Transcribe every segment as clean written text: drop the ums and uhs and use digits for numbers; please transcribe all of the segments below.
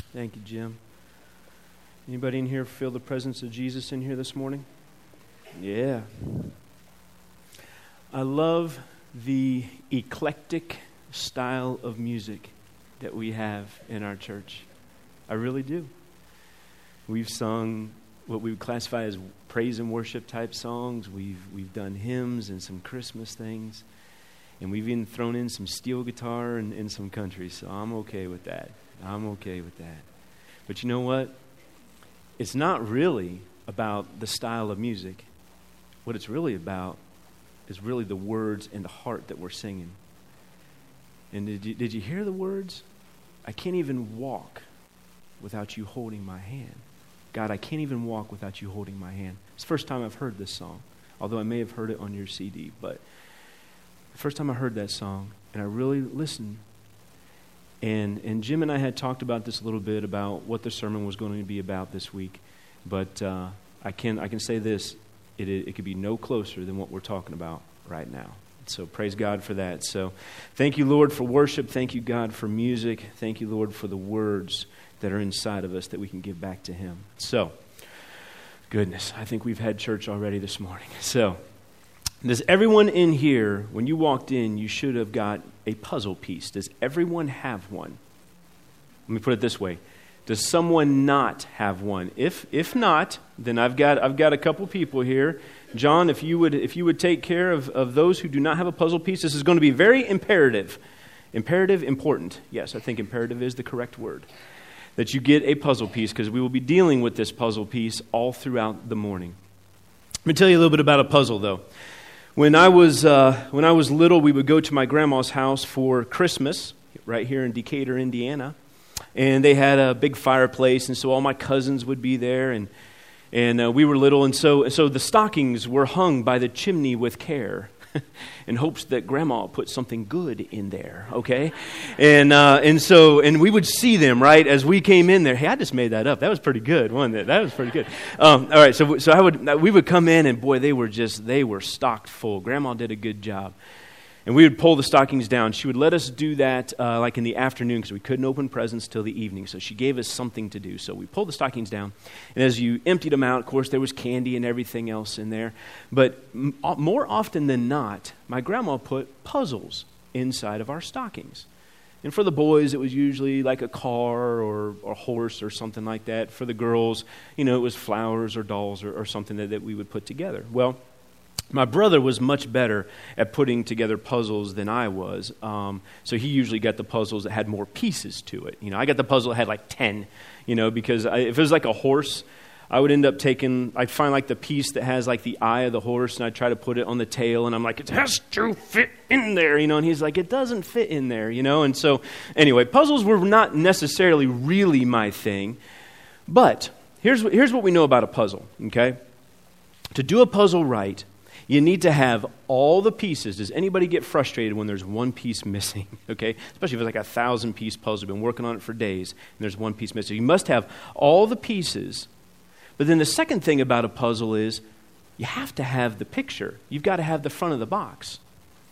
Thank you, Jim. Anybody in here feel the presence of Jesus in here this morning? Yeah. I love the eclectic style of music that we have in our church. I really do. We've sung what we would classify as praise and worship type songs. We've done hymns and some Christmas things. And we've even thrown in some steel guitar and some country. So I'm okay with that. But you know what? It's not really about the style of music. What it's really about is really the words and the heart that we're singing. And did you hear the words? I can't even walk without you holding my hand. God, I can't even walk without you holding my hand. It's the first time I've heard this song, although I may have heard it on your CD. But the first time I heard that song, and I really listened. And Jim and I had talked about this a little bit, about what the sermon was going to be about this week. But I can say this, it could be no closer than what we're talking about right now. So praise God for that. So thank you, Lord, for worship. Thank you, God, for music. Thank you, Lord, for the words that are inside of us that we can give back to Him. So, goodness, I think we've had church already this morning. So, does everyone in here, when you walked in, you should have got a puzzle piece? Does everyone have one? Let me put it this way. Does someone not have one? If not, then I've got a couple people here. John, if you would take care of those who do not have a puzzle piece, this is going to be very imperative. Imperative, important. Yes, I think imperative is the correct word. That you get a puzzle piece, because we will be dealing with this puzzle piece all throughout the morning. Let me tell you a little bit about a puzzle, though. When I was little, we would go to my grandma's house for Christmas, right here in Decatur, Indiana, and they had a big fireplace, and so all my cousins would be there, and we were little, and so the stockings were hung by the chimney with care, in hopes that Grandma put something good in there, okay? And we would see them, right, as we came in there. Hey, I just made that up. That was pretty good, wasn't it? That was pretty good. All right, so we would come in, and boy, they were stocked full. Grandma did a good job. And we would pull the stockings down. She would let us do that like in the afternoon, because we couldn't open presents till the evening. So she gave us something to do. So we pulled the stockings down. And as you emptied them out, of course, there was candy and everything else in there. But more often than not, my grandma put puzzles inside of our stockings. And for the boys, it was usually like a car or a horse or something like that. For the girls, it was flowers or dolls or something that we would put together. Well, my brother was much better at putting together puzzles than I was, so he usually got the puzzles that had more pieces to it. I got the puzzle that had like 10, because if it was like a horse, I would end up I'd find like the piece that has like the eye of the horse, and I'd try to put it on the tail, and I'm like, it has to fit in there, and he's like, it doesn't fit in there, and so anyway, puzzles were not necessarily really my thing, but here's what we know about a puzzle, okay? To do a puzzle right, you need to have all the pieces. Does anybody get frustrated when there's one piece missing? Okay, especially if it's like 1,000-piece puzzle. You've been working on it for days, and there's one piece missing. You must have all the pieces. But then the second thing about a puzzle is you have to have the picture. You've got to have the front of the box.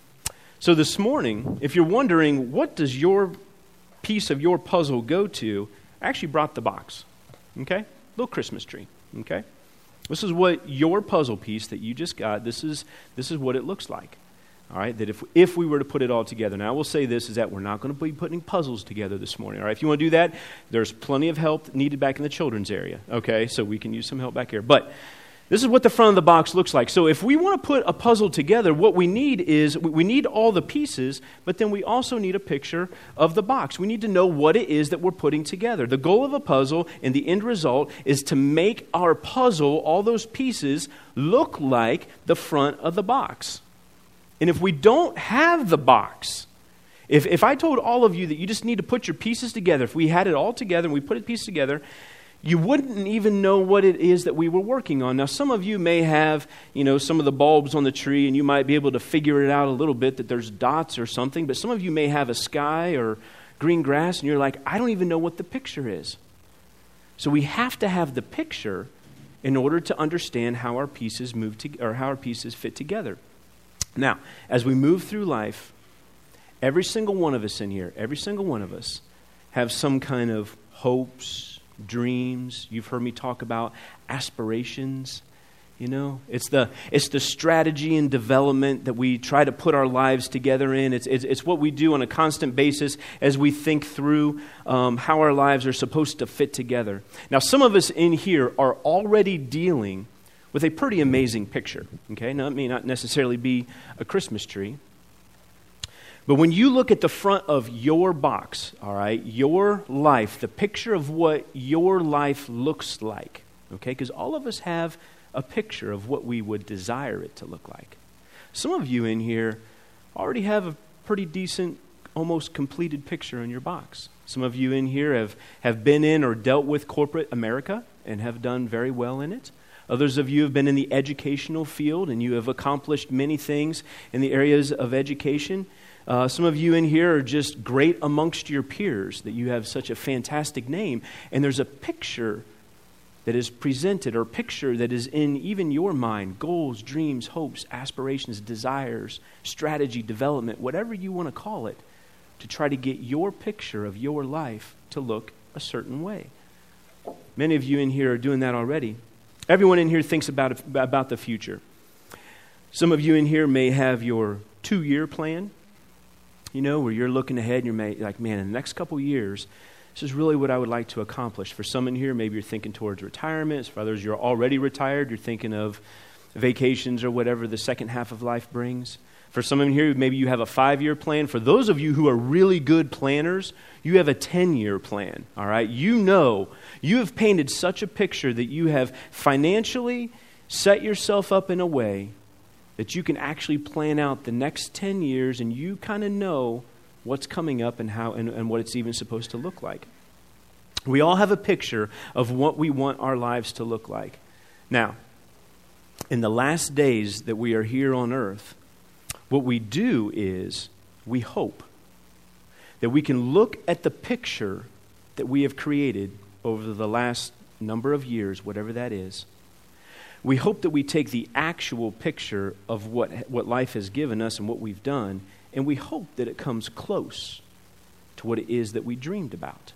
So this morning, if you're wondering, what does your piece of your puzzle go to, I actually brought the box. Okay, little Christmas tree. Okay. This is what your puzzle piece that you just got, this is what it looks like. All right, that if we were to put it all together. Now, I will say this, is that we're not going to be putting puzzles together this morning. All right, if you want to do that, there's plenty of help needed back in the children's area. Okay, so we can use some help back here. But this is what the front of the box looks like. So if we want to put a puzzle together, what we need is, we need all the pieces, but then we also need a picture of the box. We need to know what it is that we're putting together. The goal of a puzzle and the end result is to make our puzzle, all those pieces, look like the front of the box. And if we don't have the box, if I told all of you that you just need to put your pieces together, if we had it all together and we put the pieces together, you wouldn't even know what it is that we were working on. Now, some of you may have, some of the bulbs on the tree, and you might be able to figure it out a little bit that there's dots or something, but some of you may have a sky or green grass, and you're like, I don't even know what the picture is. So we have to have the picture in order to understand how our pieces how our pieces fit together. Now, as we move through life, every single one of us in here, every single one of us, have some kind of hopes, dreams. You've heard me talk about aspirations. You know, it's the strategy and development that we try to put our lives together in. It's what we do on a constant basis as we think through how our lives are supposed to fit together. Now, some of us in here are already dealing with a pretty amazing picture. Okay, now it may not necessarily be a Christmas tree, but when you look at the front of your box, all right, your life, the picture of what your life looks like. Okay, because all of us have a picture of what we would desire it to look like. Some of you in here already have a pretty decent, almost completed picture in your box. Some of you in here have been in or dealt with corporate America and have done very well in it. Others of you have been in the educational field and you have accomplished many things in the areas of education. Some of you in here are just great amongst your peers, that you have such a fantastic name, and there's a picture that is presented, or picture that is in even your mind, goals, dreams, hopes, aspirations, desires, strategy, development, whatever you want to call it, to try to get your picture of your life to look a certain way. Many of you in here are doing that already. Everyone in here thinks about the future. Some of you in here may have your 2-year plan, you know, where you're looking ahead and you're like, man, in the next couple years, this is really what I would like to accomplish. For some in here, maybe you're thinking towards retirement. For others, you're already retired. You're thinking of vacations or whatever the second half of life brings. For some in here, maybe you have a 5-year plan. For those of you who are really good planners, you have a 10-year plan, all right? You know, you have painted such a picture that you have financially set yourself up in a way that you can actually plan out the next 10 years and you kind of know what's coming up and how and what it's even supposed to look like. We all have a picture of what we want our lives to look like. Now, in the last days that we are here on earth, what we do is we hope that we can look at the picture that we have created over the last number of years, whatever that is. We hope that we take the actual picture of what life has given us and what we've done, and we hope that it comes close to what it is that we dreamed about.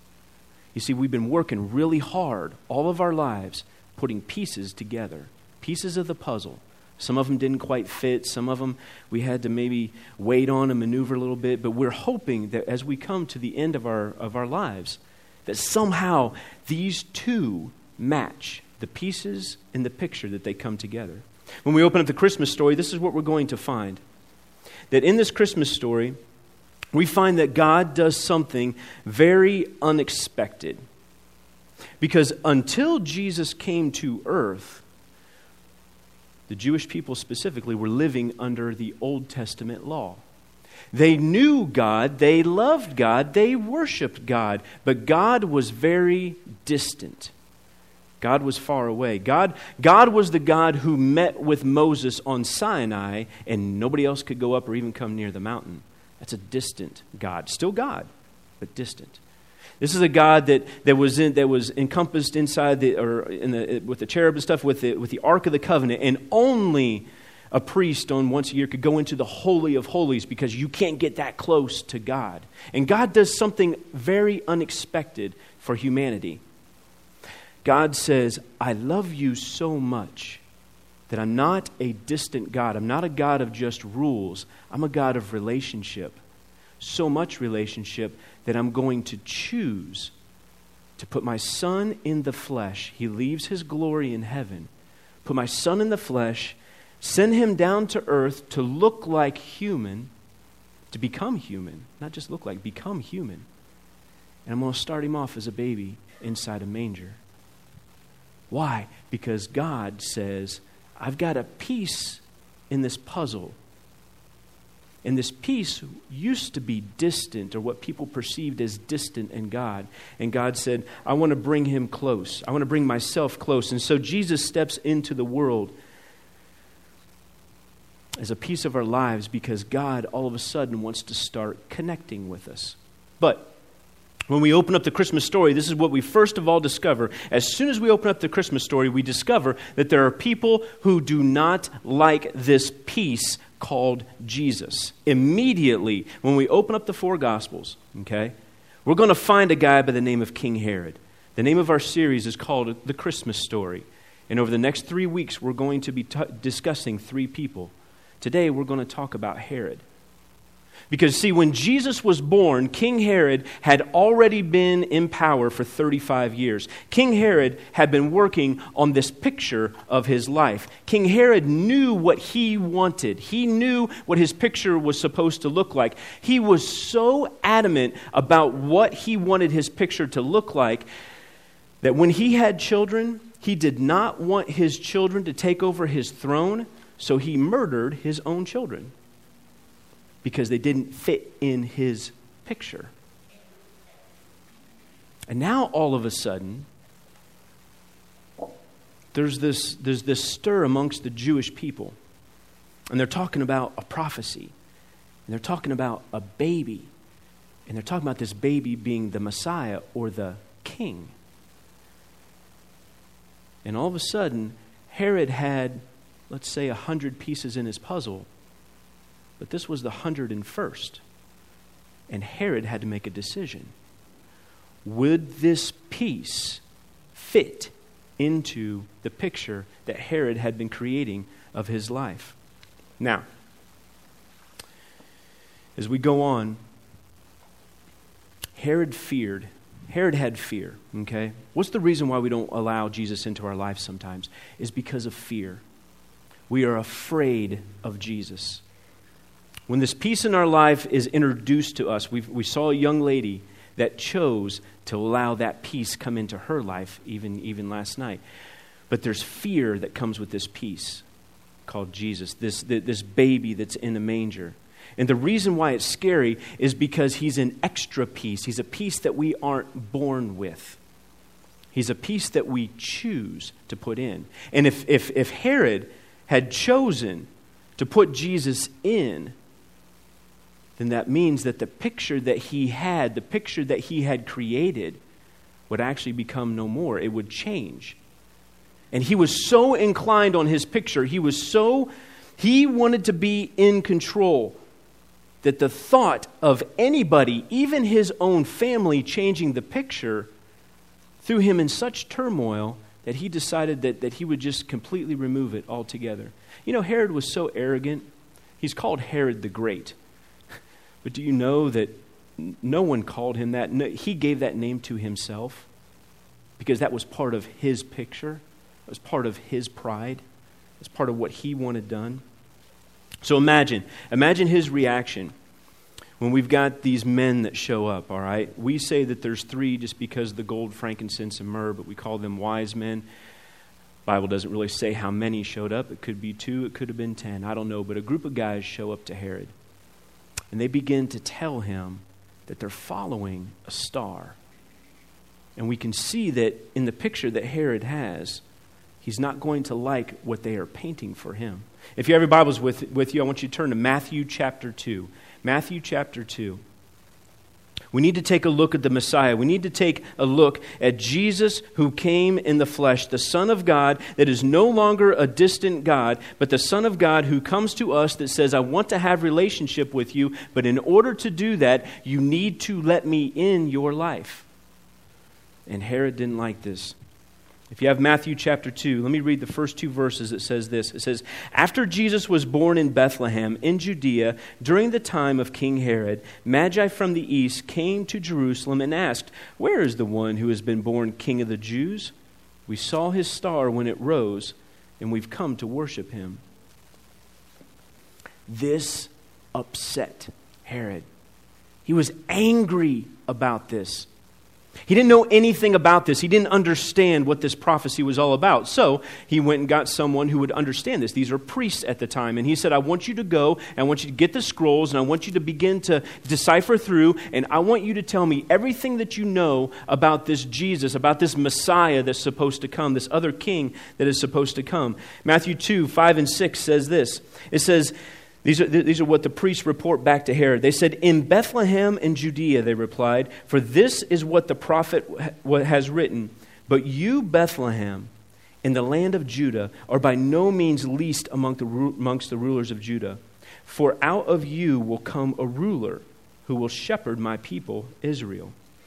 You see, we've been working really hard all of our lives putting pieces together, pieces of the puzzle. Some of them didn't quite fit. Some of them we had to maybe wait on and maneuver a little bit. But we're hoping that as we come to the end of our lives, that somehow these two match the pieces in the picture, that they come together. When we open up the Christmas story, this is what we're going to find. That in this Christmas story, we find that God does something very unexpected. Because until Jesus came to earth, the Jewish people specifically were living under the Old Testament law. They knew God, they loved God, they worshiped God, but God was very distant. God was far away. God was the God who met with Moses on Sinai, and nobody else could go up or even come near the mountain. That's a distant God. Still God, but distant. This is a God that was encompassed inside with the cherub and stuff, with the Ark of the Covenant, and only a priest on once a year could go into the Holy of Holies, because you can't get that close to God. And God does something very unexpected for humanity. God says, I love you so much that I'm not a distant God. I'm not a God of just rules. I'm a God of relationship. So much relationship that I'm going to choose to put my Son in the flesh. He leaves His glory in heaven. Put my Son in the flesh, send Him down to earth to look like human, to become human. Not just look like, become human. And I'm going to start Him off as a baby inside a manger. Why? Because God says, I've got a piece in this puzzle. And this piece used to be distant, or what people perceived as distant in God. And God said, I want to bring Him close. I want to bring myself close. And so Jesus steps into the world as a piece of our lives, because God all of a sudden wants to start connecting with us. But when we open up the Christmas story, this is what we first of all discover. As soon as we open up the Christmas story, we discover that there are people who do not like this piece called Jesus. Immediately, when we open up the 4 Gospels, okay, We're going to find a guy by the name of King Herod. The name of our series is called The Christmas Story. And over the next 3 weeks, we're going to be discussing 3 people. Today, we're going to talk about Herod. Because, see, when Jesus was born, King Herod had already been in power for 35 years. King Herod had been working on this picture of his life. King Herod knew what he wanted. He knew what his picture was supposed to look like. He was so adamant about what he wanted his picture to look like that when he had children, he did not want his children to take over his throne, so he murdered his own children, because they didn't fit in his picture. And now all of a sudden, there's this stir amongst the Jewish people. And they're talking about a prophecy. And they're talking about a baby. And they're talking about this baby being the Messiah or the king. And all of a sudden, Herod had, let's say, 100 pieces in his puzzle. But this was the 101st. And Herod had to make a decision. Would this piece fit into the picture that Herod had been creating of his life? Now, as we go on, Herod had fear, okay? What's the reason why we don't allow Jesus into our lives sometimes? Is because of fear. We are afraid of Jesus. When this piece in our life is introduced to us, we saw a young lady that chose to allow that piece come into her life even last night. But there's fear that comes with this piece called Jesus, this baby that's in a manger. And the reason why it's scary is because he's an extra piece. He's a piece that we aren't born with. He's a piece that we choose to put in. And if Herod had chosen to put Jesus in, then that means that the picture that he had created would actually become no more. It would change. And he was so inclined on his picture, he wanted to be in control, that the thought of anybody, even his own family, changing the picture threw him in such turmoil that he decided that he would just completely remove it altogether. You know, Herod was so arrogant. He's called Herod the Great. But do you know that no one called him that? No, he gave that name to himself because that was part of his picture. It was part of his pride. It was part of what he wanted done. So imagine his reaction when we've got these men that show up, all right? We say that there's 3 just because of the gold, frankincense, and myrrh, but we call them wise men. The Bible doesn't really say how many showed up. It could be 2, it could have been 10, I don't know. But a group of guys show up to Herod. And they begin to tell him that they're following a star. And we can see that in the picture that Herod has, he's not going to like what they are painting for him. If you have your Bibles with you, I want you to turn to Matthew chapter 2. Matthew chapter 2. We need to take a look at the Messiah. We need to take a look at Jesus who came in the flesh, the Son of God that is no longer a distant God, but the Son of God who comes to us that says, I want to have relationship with you, but in order to do that, you need to let me in your life. And Herod didn't like this. If you have Matthew chapter 2, let me read the first 2 verses. It says this. It says, after Jesus was born in Bethlehem in Judea, during the time of King Herod, Magi from the east came to Jerusalem and asked, where is the one who has been born King of the Jews? We saw his star when it rose, and we've come to worship him. This upset Herod. He was angry about this. He didn't know anything about this. He didn't understand what this prophecy was all about. So he went and got someone who would understand this. These are priests at the time. And he said, I want you to go, and I want you to get the scrolls, and I want you to begin to decipher through, and I want you to tell me everything that you know about this Jesus, about this Messiah that's supposed to come, this other king that is supposed to come. Matthew 2, 5 and 6 says this. It says, These are what the priests report back to Herod. They said, in Bethlehem in Judea, they replied, for this is what the prophet has written. But you, Bethlehem, in the land of Judah, are by no means least amongst the rulers of Judah. For out of you will come a ruler who will shepherd my people, Israel.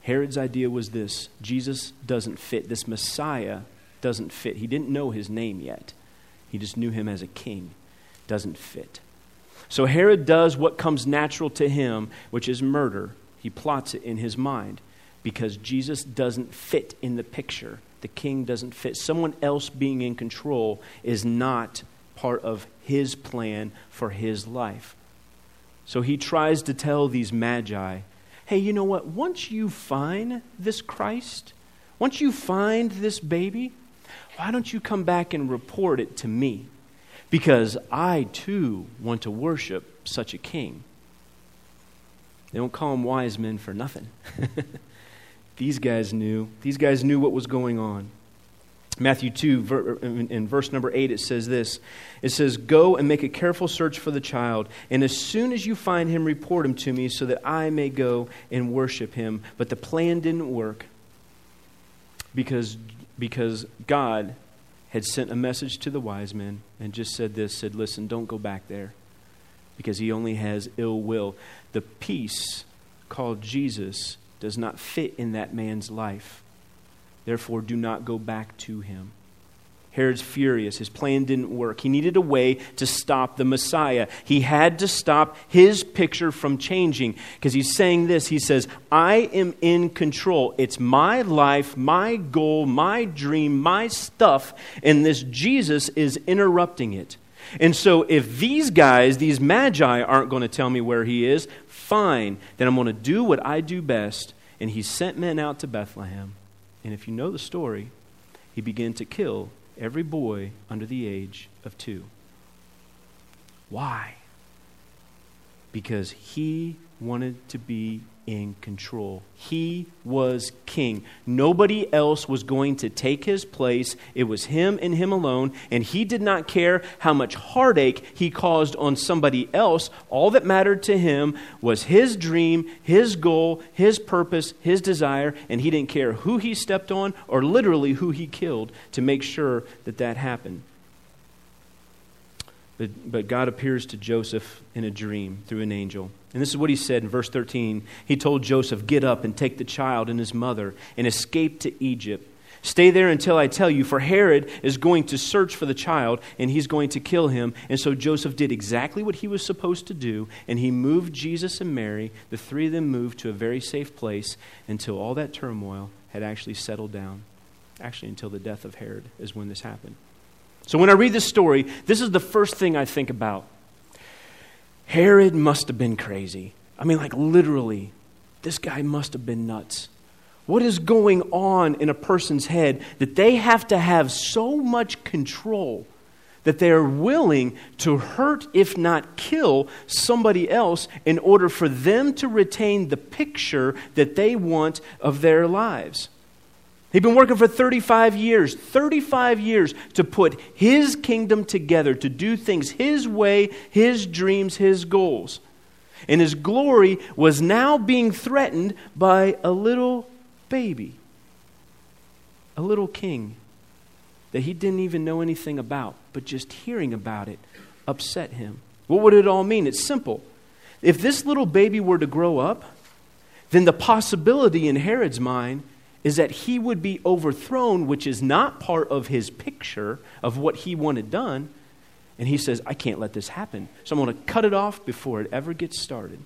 Herod's idea was this: Jesus doesn't fit. This Messiah doesn't fit. He didn't know his name yet. He just knew him as a king. Doesn't fit. So Herod does what comes natural to him, which is murder. He plots it in his mind because Jesus doesn't fit in the picture. The king doesn't fit. Someone else being in control is not part of his plan for his life. So he tries to tell these magi, hey, you know what? Once you find this Christ, once you find this baby, why don't you come back and report it to me? Because I, too, want to worship such a king. They don't call them wise men for nothing. These guys knew. These guys knew what was going on. Matthew 2, in verse number 8, it says this. It says, go and make a careful search for the child, and as soon as you find him, report him to me so that I may go and worship him. But the plan didn't work because God had sent a message to the wise men and just said this, said, listen, don't go back there because he only has ill will. The peace called Jesus does not fit in that man's life. Therefore, do not go back to him. Herod's furious. His plan didn't work. He needed a way to stop the Messiah. He had to stop his picture from changing because he's saying this. He says, I am in control. It's my life, my goal, my dream, my stuff, and this Jesus is interrupting it. And so if these guys, these magi, aren't going to tell me where he is, fine. Then I'm going to do what I do best. And he sent men out to Bethlehem. And if you know the story, he began to kill every boy under the age of 2. Why? Because he wanted to be in control. He was king. Nobody else was going to take his place. It was him and him alone, and he did not care how much heartache he caused on somebody else. All that mattered to him was his dream, his goal, his purpose, his desire, and he didn't care who he stepped on or literally who he killed to make sure that that happened. But God appears to Joseph in a dream through an angel. And this is what he said in verse 13. He told Joseph, get up and take the child and his mother and escape to Egypt. Stay there until I tell you, for Herod is going to search for the child and he's going to kill him. And so Joseph did exactly what he was supposed to do, and he moved Jesus and Mary. The three of them moved to a very safe place until all that turmoil had actually settled down. Actually, until the death of Herod is when this happened. So when I read this story, this is the first thing I think about. Herod must have been crazy. I mean, like literally, this guy must have been nuts. What is going on in a person's head that they have to have so much control that they are willing to hurt, if not kill, somebody else in order for them to retain the picture that they want of their lives? He'd been working for 35 years to put his kingdom together, to do things his way, his dreams, his goals. And his glory was now being threatened by a little baby, a little king that he didn't even know anything about, but just hearing about it upset him. What would it all mean? It's simple. If this little baby were to grow up, then the possibility in Herod's mind is that he would be overthrown, which is not part of his picture of what he wanted done. And he says, I can't let this happen. So I'm going to cut it off before it ever gets started.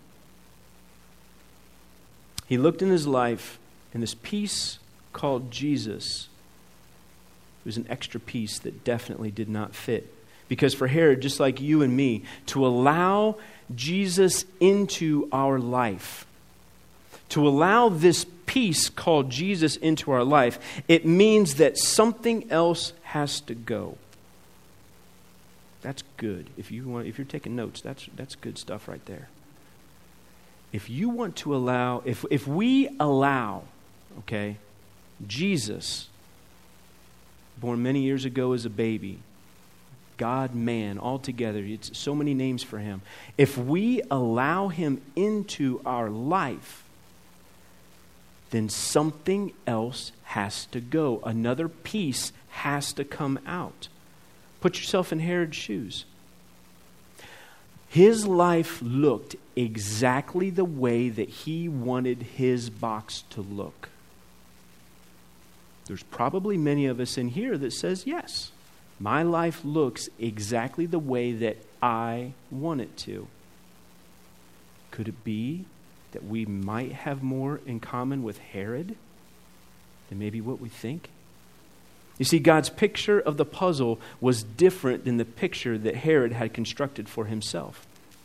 He looked in his life, and this piece called Jesus was an extra piece that definitely did not fit. Because for Herod, just like you and me, to allow Jesus into our life, to allow this piece called Jesus into our life, it means that something else has to go. That's good. If you're taking notes, that's good stuff right there. If you want to allow, if we allow, okay, Jesus, born many years ago as a baby, God, man, all together, it's so many names for him. If we allow him into our life, then something else has to go. Another piece has to come out. Put yourself in Herod's shoes. His life looked exactly the way that he wanted his box to look. There's probably many of us in here that says, yes, my life looks exactly the way that I want it to. Could it be that we might have more in common with Herod than maybe what we think? You see, God's picture of the puzzle was different than the picture that Herod had constructed for himself.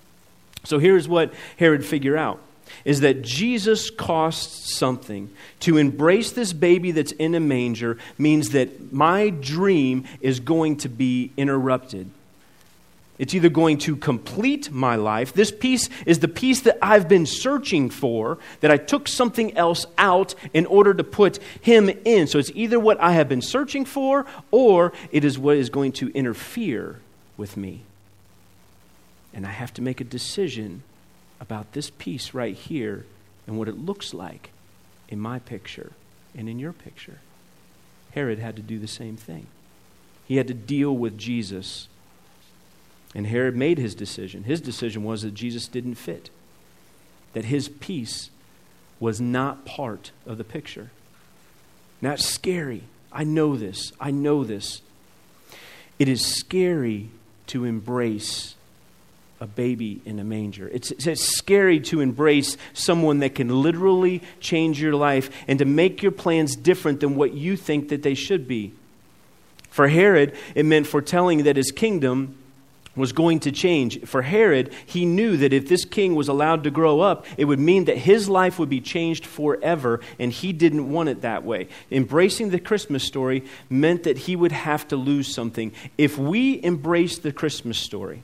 So here's what Herod figured out, is that Jesus costs something. To embrace this baby that's in a manger means that my dream is going to be interrupted. It's either going to complete my life. This piece is the piece that I've been searching for, that I took something else out in order to put him in. So it's either what I have been searching for, or it is what is going to interfere with me. And I have to make a decision about this piece right here and what it looks like in my picture and in your picture. Herod had to do the same thing. He had to deal with Jesus. And Herod made his decision. His decision was that Jesus didn't fit, that his piece was not part of the picture. Now it's scary. I know this. I know this. It is scary to embrace a baby in a manger. It's scary to embrace someone that can literally change your life and to make your plans different than what you think that they should be. For Herod, it meant foretelling that his kingdom was going to change. For Herod, he knew that if this king was allowed to grow up, it would mean that his life would be changed forever, and he didn't want it that way. Embracing the Christmas story meant that he would have to lose something. If we embrace the Christmas story,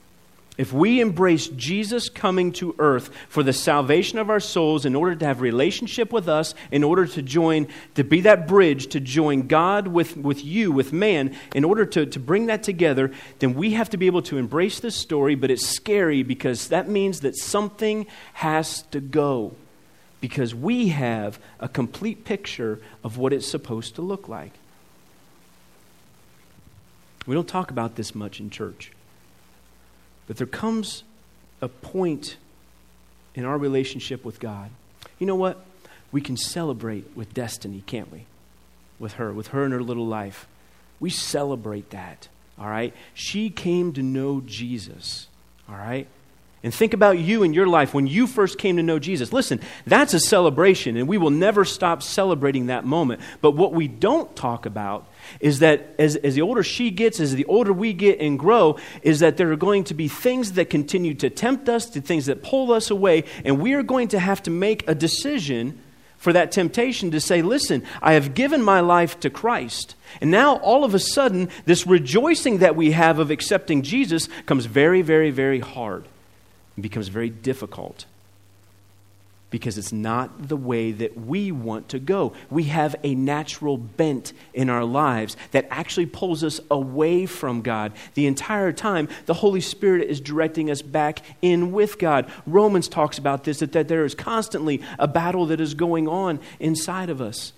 if we embrace Jesus coming to earth for the salvation of our souls in order to have a relationship with us, in order to be that bridge to join God with you, with man, in order to bring that together, then we have to be able to embrace this story, but it's scary because that means that something has to go because we have a complete picture of what it's supposed to look like. We don't talk about this much in church. But there comes a point in our relationship with God. You know what? We can celebrate with Destiny, can't we? With her and her little life. We celebrate that, all right? She came to know Jesus, all right? And think about you in your life when you first came to know Jesus. Listen, that's a celebration, and we will never stop celebrating that moment. But what we don't talk about is that as the older she gets, as the older we get and grow, is that there are going to be things that continue to tempt us, to things that pull us away, and we are going to have to make a decision for that temptation to say, listen, I have given my life to Christ. And now all of a sudden, this rejoicing that we have of accepting Jesus comes very, very, very hard. It becomes very difficult because it's not the way that we want to go. We have a natural bent in our lives that actually pulls us away from God. The entire time, the Holy Spirit is directing us back in with God. Romans talks about this, that there is constantly a battle that is going on inside of us.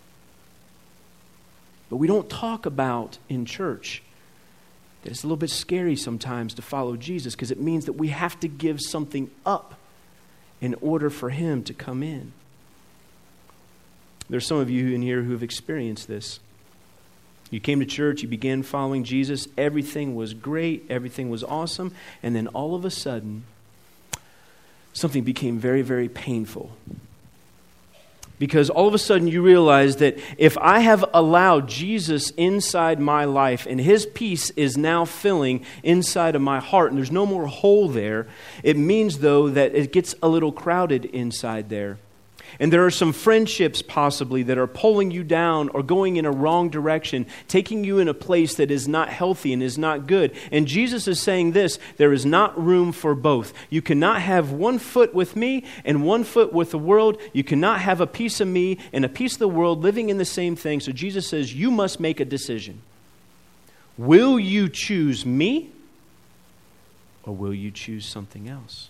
But we don't talk about in church that it's a little bit scary sometimes to follow Jesus because it means that we have to give something up in order for him to come in. There's some of you in here who have experienced this. You came to church, you began following Jesus, everything was great, everything was awesome, and then all of a sudden, something became very, very painful. Because all of a sudden you realize that if I have allowed Jesus inside my life and his peace is now filling inside of my heart and there's no more hole there, it means though that it gets a little crowded inside there. And there are some friendships possibly that are pulling you down or going in a wrong direction, taking you in a place that is not healthy and is not good. And Jesus is saying this, there is not room for both. You cannot have one foot with me and one foot with the world. You cannot have a piece of me and a piece of the world living in the same thing. So Jesus says, you must make a decision. Will you choose me or will you choose something else?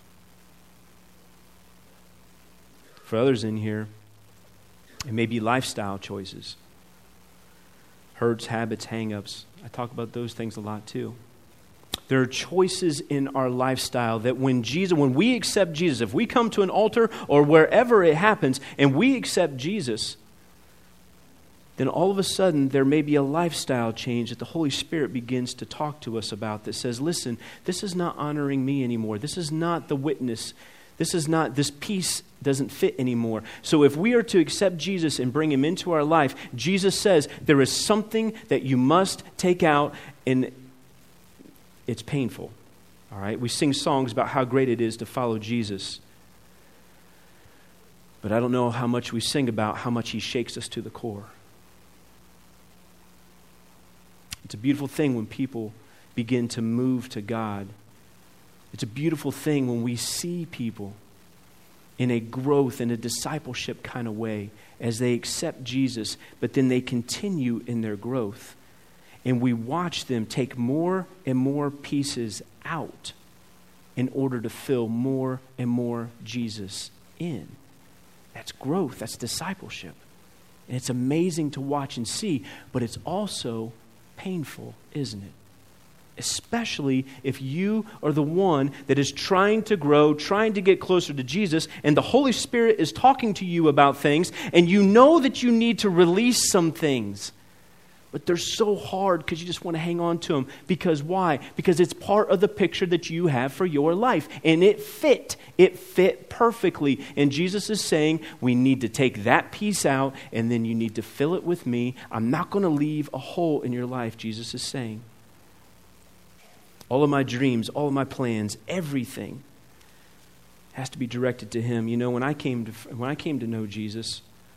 For others in here, it may be lifestyle choices. Hurts, habits, hang-ups. I talk about those things a lot too. There are choices in our lifestyle that when we accept Jesus, if we come to an altar or wherever it happens and we accept Jesus, then all of a sudden there may be a lifestyle change that the Holy Spirit begins to talk to us about that says, listen, this is not honoring me anymore. This is not the witness. This piece doesn't fit anymore. So if we are to accept Jesus and bring him into our life, Jesus says there is something that you must take out, and it's painful. All right? We sing songs about how great it is to follow Jesus. But I don't know how much we sing about how much he shakes us to the core. It's a beautiful thing when people begin to move to God. It's a beautiful thing when we see people in a growth, in a discipleship kind of way as they accept Jesus, but then they continue in their growth. And we watch them take more and more pieces out in order to fill more and more Jesus in. That's growth. That's discipleship. And it's amazing to watch and see, but it's also painful, isn't it? Especially if you are the one that is trying to grow, trying to get closer to Jesus, and the Holy Spirit is talking to you about things, and you know that you need to release some things, but they're so hard because you just want to hang on to them. Because why? Because it's part of the picture that you have for your life, and it fit perfectly. And Jesus is saying, we need to take that piece out, and then you need to fill it with me. I'm not going to leave a hole in your life, Jesus is saying. All of my dreams, all of my plans, everything has to be directed to him. You know, when I came to know Jesus,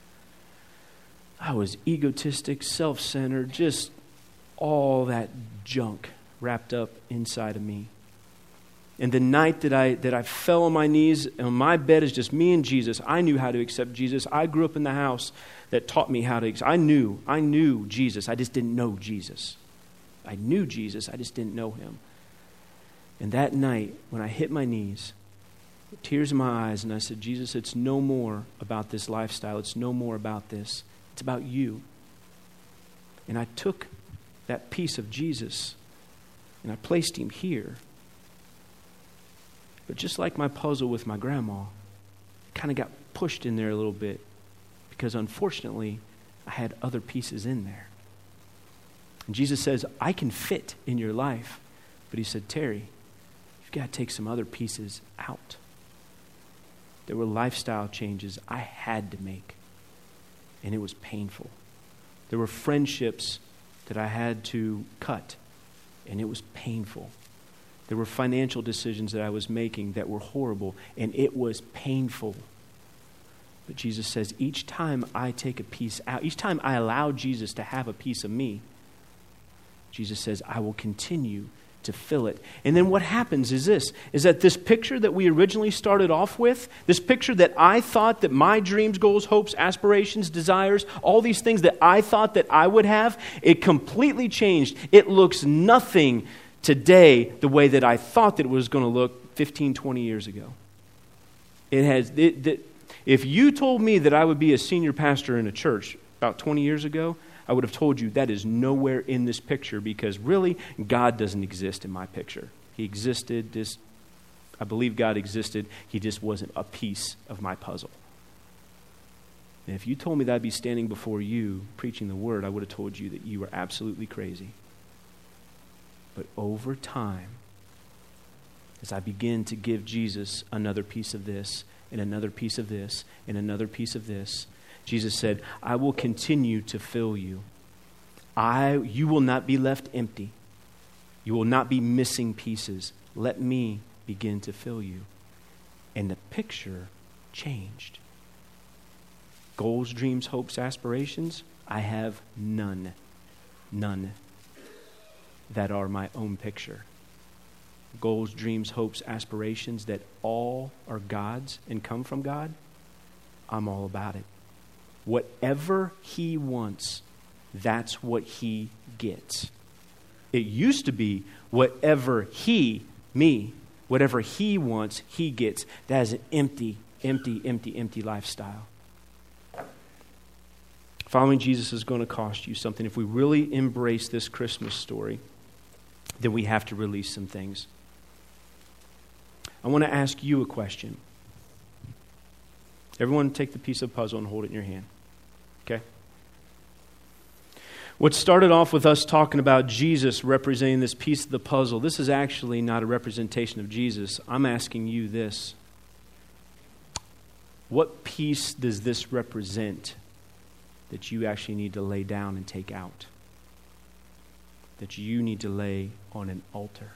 I was egotistic, self-centered, just all that junk wrapped up inside of me. And the night that I fell on my knees, and my bed is just me and Jesus, I knew how to accept Jesus. I grew up in the house that taught me how to accept. I knew Jesus. I just didn't know Jesus. I knew Jesus. I just didn't know him. And that night, when I hit my knees, with tears in my eyes, and I said, Jesus, it's no more about this lifestyle. It's no more about this. It's about you. And I took that piece of Jesus, and I placed him here. But just like my puzzle with my grandma, it kind of got pushed in there a little bit because unfortunately, I had other pieces in there. And Jesus says, I can fit in your life. But he said, Terry, you've got to take some other pieces out. There were lifestyle changes I had to make, and it was painful. There were friendships that I had to cut, and it was painful. There were financial decisions that I was making that were horrible, and it was painful. But Jesus says, each time I take a piece out, each time I allow Jesus to have a piece of me, Jesus says, I will continue to fill it. And then what happens is that this picture that we originally started off with, this picture that I thought that my dreams, goals, hopes, aspirations, desires, all these things that I thought that I would have, it completely changed. It looks nothing today the way that I thought that it was going to look 15, 20 years ago. If you told me that I would be a senior pastor in a church about 20 years ago, I would have told you that is nowhere in this picture because really, God doesn't exist in my picture. He existed. I believe God existed. He just wasn't a piece of my puzzle. And if you told me that I'd be standing before you preaching the word, I would have told you that you were absolutely crazy. But over time, as I begin to give Jesus another piece of this, and another piece of this, and another piece of this, Jesus said, I will continue to fill you. You will not be left empty. You will not be missing pieces. Let me begin to fill you. And the picture changed. Goals, dreams, hopes, aspirations, I have none. None that are my own picture. Goals, dreams, hopes, aspirations that all are God's and come from God, I'm all about it. Whatever he wants, that's what he gets. It used to be whatever he wants, he gets. That is an empty lifestyle. Following Jesus is going to cost you something. If we really embrace this Christmas story, then we have to release some things. I want to ask you a question. Everyone take the piece of puzzle and hold it in your hand. Okay? What started off with us talking about Jesus representing this piece of the puzzle, this is actually not a representation of Jesus. I'm asking you this. What piece does this represent that you actually need to lay down and take out? That you need to lay on an altar?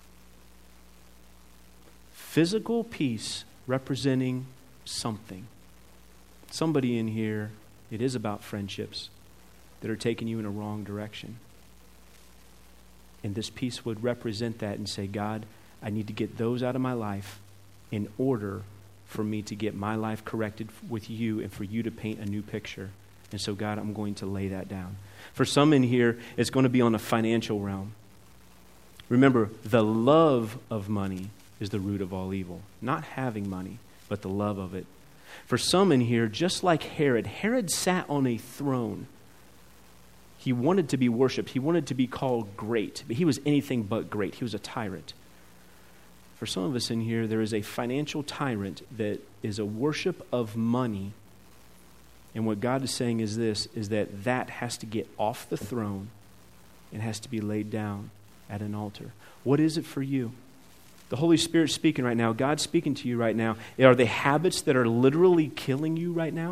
Physical piece representing something. Somebody in here, it is about friendships that are taking you in a wrong direction. And this piece would represent that and say, God, I need to get those out of my life in order for me to get my life corrected with you and for you to paint a new picture. And so, God, I'm going to lay that down. For some in here, it's going to be on a financial realm. Remember, the love of money is the root of all evil. Not having money, but the love of it. For some in here, just like Herod sat on a throne. He wanted to be worshipped. He wanted to be called great, but he was anything but great. He was a tyrant. For some of us in here, there is a financial tyrant that is a worship of money. And what God is saying is this, is that that has to get off the throne and has to be laid down at an altar. What is it for you? The Holy Spirit's speaking right now. God's speaking to you right now. Are they habits that are literally killing you right now?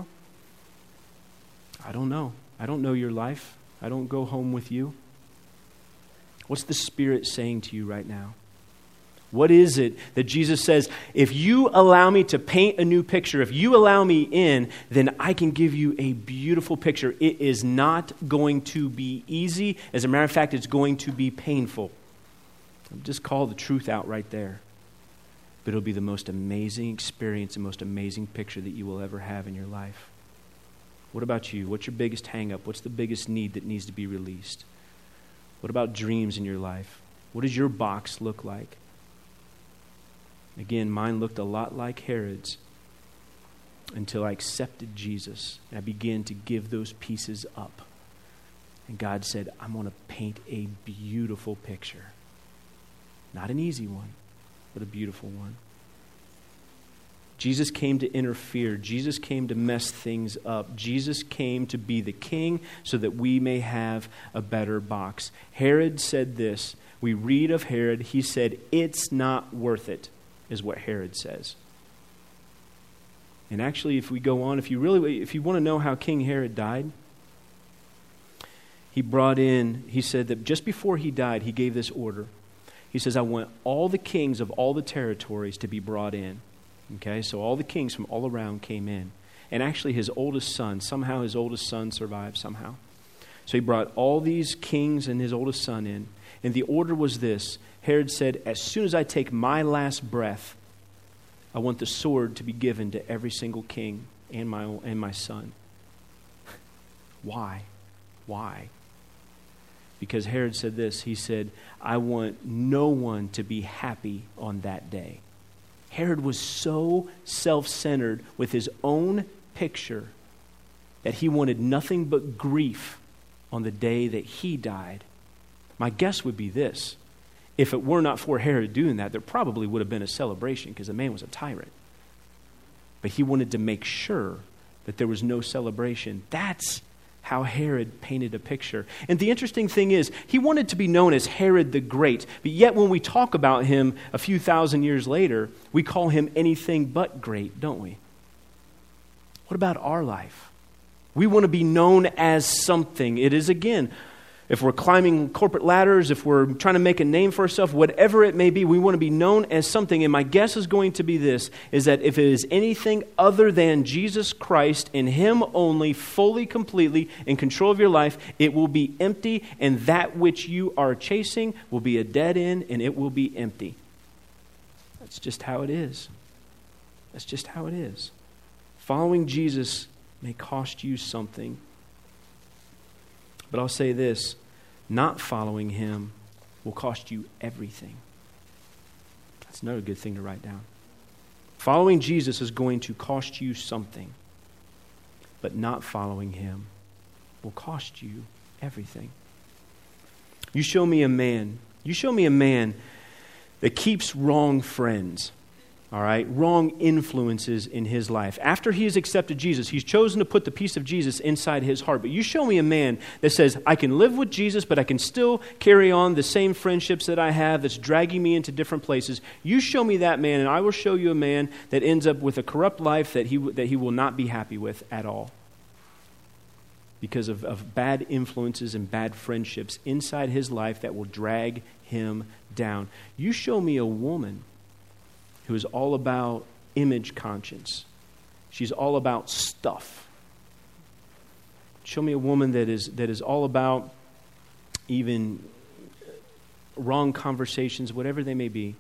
I don't know. I don't know your life. I don't go home with you. What's the Spirit saying to you right now? What is it that Jesus says, if you allow me to paint a new picture, if you allow me in, then I can give you a beautiful picture. It is not going to be easy. As a matter of fact, it's going to be painful. Just call the truth out right there. But it'll be the most amazing experience and most amazing picture that you will ever have in your life. What about you? What's your biggest hang-up? What's the biggest need that needs to be released? What about dreams in your life? What does your box look like? Again, mine looked a lot like Herod's until I accepted Jesus. And I began to give those pieces up. And God said, I'm going to paint a beautiful picture. Not an easy one, but a beautiful one. Jesus came to interfere. Jesus came to mess things up. Jesus came to be the king so that we may have a better box. Herod said this. We read of Herod. He said, it's not worth it, is what Herod says. And actually, if we go on, if you want to know how King Herod died, he said that just before he died, he gave this order. He says, I want all the kings of all the territories to be brought in. Okay, so all the kings from all around came in. And actually his oldest son survived somehow. So he brought all these kings and his oldest son in. And the order was this. Herod said, as soon as I take my last breath, I want the sword to be given to every single king and my son. Why? Why? Because Herod said this. He said, I want no one to be happy on that day. Herod was so self-centered with his own picture that he wanted nothing but grief on the day that he died. My guess would be this. If it were not for Herod doing that, there probably would have been a celebration because the man was a tyrant. But he wanted to make sure that there was no celebration. That's how Herod painted a picture. And the interesting thing is, he wanted to be known as Herod the Great, but yet when we talk about him a few thousand years later, we call him anything but great, don't we? What about our life? We want to be known as something. It is, again, if we're climbing corporate ladders, if we're trying to make a name for ourselves, whatever it may be, we want to be known as something. And my guess is going to be this, is that if it is anything other than Jesus Christ and Him only, fully, completely in control of your life, it will be empty, and that which you are chasing will be a dead end, and it will be empty. That's just how it is. That's just how it is. Following Jesus may cost you something. But I'll say this, not following Him will cost you everything. That's another good thing to write down. Following Jesus is going to cost you something, but not following Him will cost you everything. You show me a man, You show me a man that keeps wrong friends, all right, wrong influences in his life. After he has accepted Jesus, he's chosen to put the peace of Jesus inside his heart. But you show me a man that says, I can live with Jesus, but I can still carry on the same friendships that I have that's dragging me into different places. You show me that man, and I will show you a man that ends up with a corrupt life that he will not be happy with at all, because of bad influences and bad friendships inside his life that will drag him down. You show me a woman who is all about image conscience. She's all about stuff. Show me a woman that is all about even wrong conversations, whatever they may be.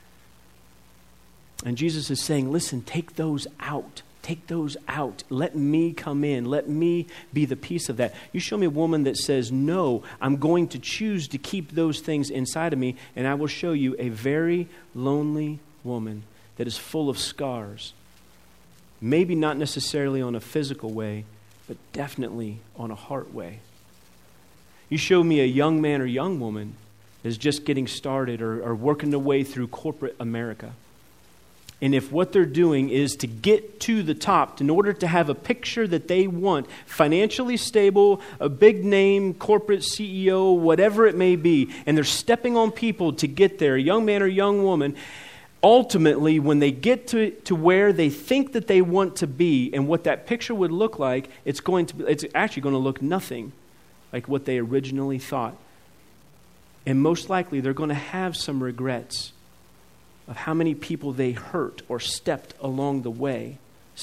And Jesus is saying, listen, take those out. Take those out. Let me come in. Let me be the piece of that. You show me a woman that says, no, I'm going to choose to keep those things inside of me, and I will show you a very lonely woman that is full of scars. Maybe not necessarily on a physical way, but definitely on a heart way. You show me a young man or young woman that is just getting started or working their way through corporate America. And if what they're doing is to get to the top in order to have a picture that they want, financially stable, a big name, corporate CEO, whatever it may be, and they're stepping on people to get there, a young man or young woman, ultimately, when they get to where they think that they want to be and what that picture would look like, it's actually going to look nothing like what they originally thought. And most likely, they're going to have some regrets of how many people they hurt or stepped on along the way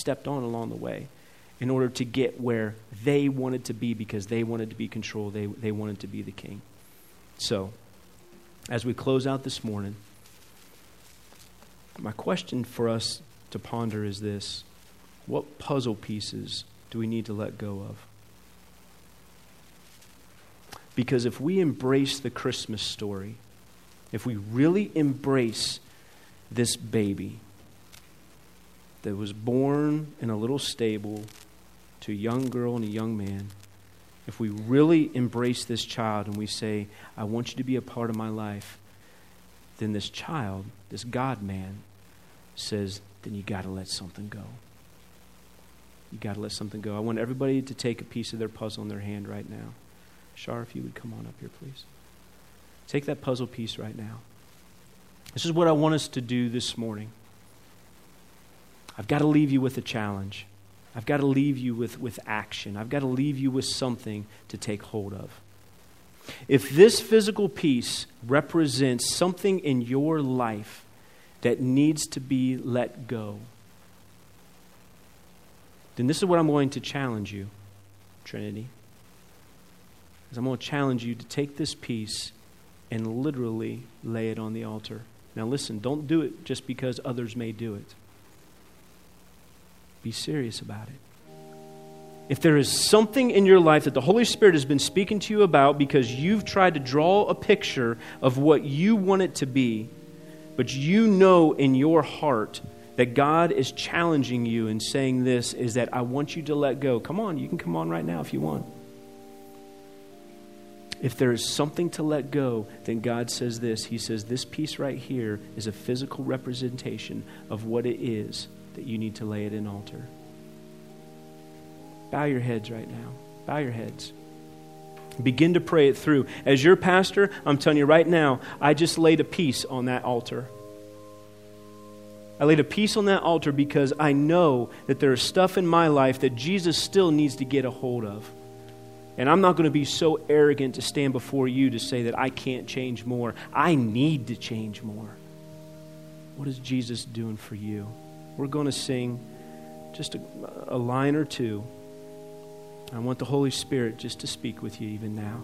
in order to get where they wanted to be, because they wanted to be controlled, they wanted to be the king. So, as we close out this morning, my question for us to ponder is this: what puzzle pieces do we need to let go of? Because if we embrace the Christmas story, if we really embrace this baby that was born in a little stable to a young girl and a young man, if we really embrace this child and we say, I want you to be a part of my life, then this child, this God-man, says, then you got to let something go. You got to let something go. I want everybody to take a piece of their puzzle in their hand right now. Shar, if you would come on up here, please. Take that puzzle piece right now. This is what I want us to do this morning. I've got to leave you with a challenge. I've got to leave you with action. I've got to leave you with something to take hold of. If this physical piece represents something in your life that needs to be let go, then this is what I'm going to challenge you, Trinity. I'm going to challenge you to take this piece and literally lay it on the altar. Now listen, don't do it just because others may do it. Be serious about it. If there is something in your life that the Holy Spirit has been speaking to you about because you've tried to draw a picture of what you want it to be, but you know in your heart that God is challenging you and saying this, is that I want you to let go. Come on, you can come on right now if you want. If there is something to let go, then God says this. He says this piece right here is a physical representation of what it is that you need to lay at an altar. Bow your heads right now. Bow your heads. Begin to pray it through. As your pastor, I'm telling you right now, I just laid a piece on that altar. I laid a piece on that altar because I know that there is stuff in my life that Jesus still needs to get a hold of. And I'm not going to be so arrogant to stand before you to say that I can't change more. I need to change more. What is Jesus doing for you? We're going to sing just a line or two. I want the Holy Spirit just to speak with you even now.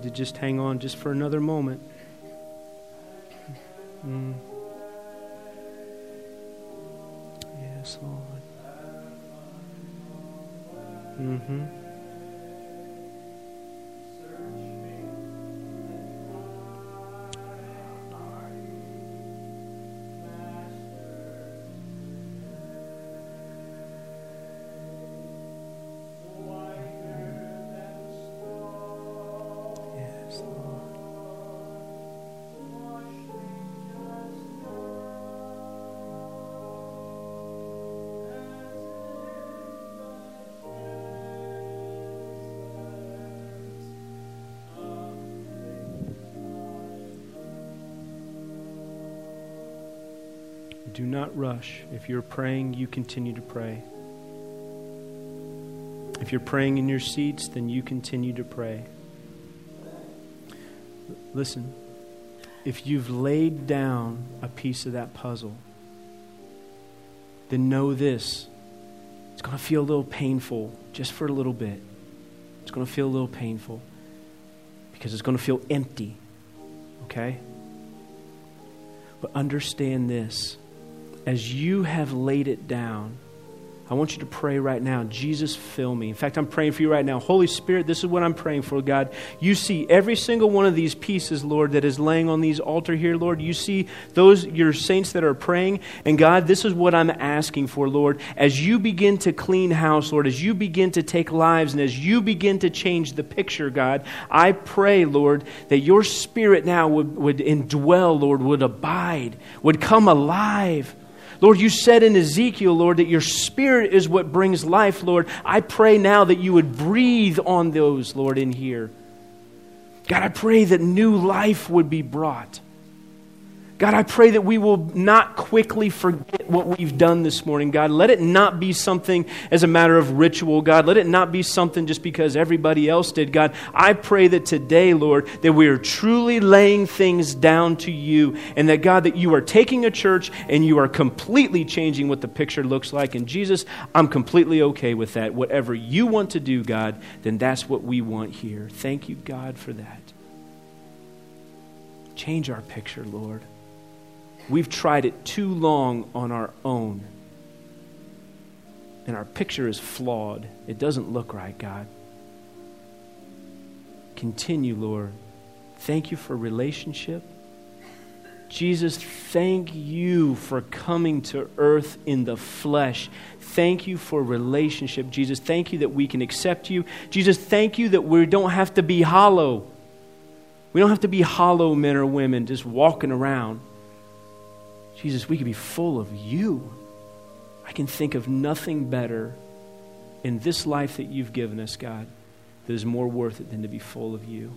to just hang on just for another moment. Yes, Lord. Do not rush. If you're praying, you continue to pray. If you're praying in your seats, then you continue to pray. Listen, if you've laid down a piece of that puzzle, then know this. It's going to feel a little painful just for a little bit. It's going to feel a little painful because it's going to feel empty. Okay? But understand this. As you have laid it down, I want you to pray right now, Jesus, fill me. In fact, I'm praying for you right now. Holy Spirit, this is what I'm praying for, God. You see every single one of these pieces, Lord, that is laying on these altar here, Lord. You see those, your saints that are praying. And God, this is what I'm asking for, Lord. As you begin to clean house, Lord, as you begin to take lives, and as you begin to change the picture, God, I pray, Lord, that your Spirit now would indwell, Lord, would abide, would come alive. Lord, you said in Ezekiel, Lord, that your Spirit is what brings life, Lord. I pray now that you would breathe on those, Lord, in here. God, I pray that new life would be brought. God, I pray that we will not quickly forget what we've done this morning, God. Let it not be something as a matter of ritual, God. Let it not be something just because everybody else did, God. I pray that today, Lord, that we are truly laying things down to you, and that, God, that you are taking a church and you are completely changing what the picture looks like. And Jesus, I'm completely okay with that. Whatever you want to do, God, then that's what we want here. Thank you, God, for that. Change our picture, Lord. We've tried it too long on our own. And our picture is flawed. It doesn't look right, God. Continue, Lord. Thank you for relationship. Jesus, thank you for coming to earth in the flesh. Thank you for relationship, Jesus. Thank you that we can accept you. Jesus, thank you that we don't have to be hollow. We don't have to be hollow men or women just walking around. Jesus, we can be full of you. I can think of nothing better in this life that you've given us, God, that is more worth it than to be full of you.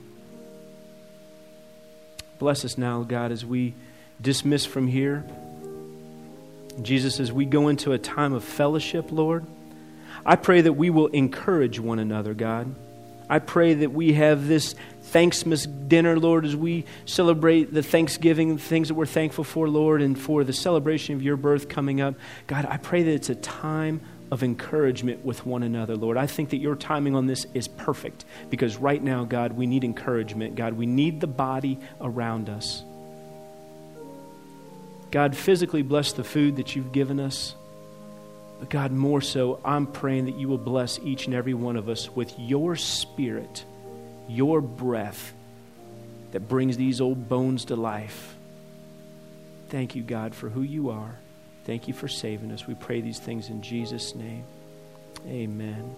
Bless us now, God, as we dismiss from here. Jesus, as we go into a time of fellowship, Lord, I pray that we will encourage one another, God. I pray that we have this Thanksmas dinner, Lord, as we celebrate the Thanksgiving, the things that we're thankful for, Lord, and for the celebration of your birth coming up. God, I pray that it's a time of encouragement with one another, Lord. I think that your timing on this is perfect because right now, God, we need encouragement. God, we need the body around us. God, physically bless the food that you've given us. But God, more so, I'm praying that you will bless each and every one of us with your Spirit, your breath that brings these old bones to life. Thank you, God, for who you are. Thank you for saving us. We pray these things in Jesus' name. Amen.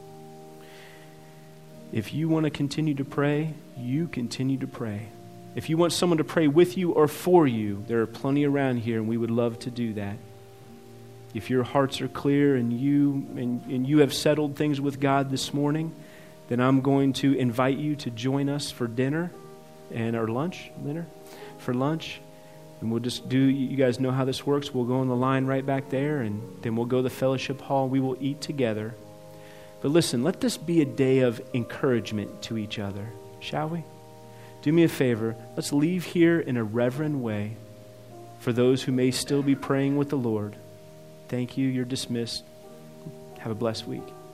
If you want to continue to pray, you continue to pray. If you want someone to pray with you or for you, there are plenty around here, and we would love to do that. If your hearts are clear and you have settled things with God this morning, then I'm going to invite you to join us for dinner and our lunch, for lunch. And we'll just do, you guys know how this works. We'll go on the line right back there, and then we'll go to the fellowship hall. We will eat together. But listen, let this be a day of encouragement to each other, shall we? Do me a favor. Let's leave here in a reverent way for those who may still be praying with the Lord. Thank you. You're dismissed. Have a blessed week.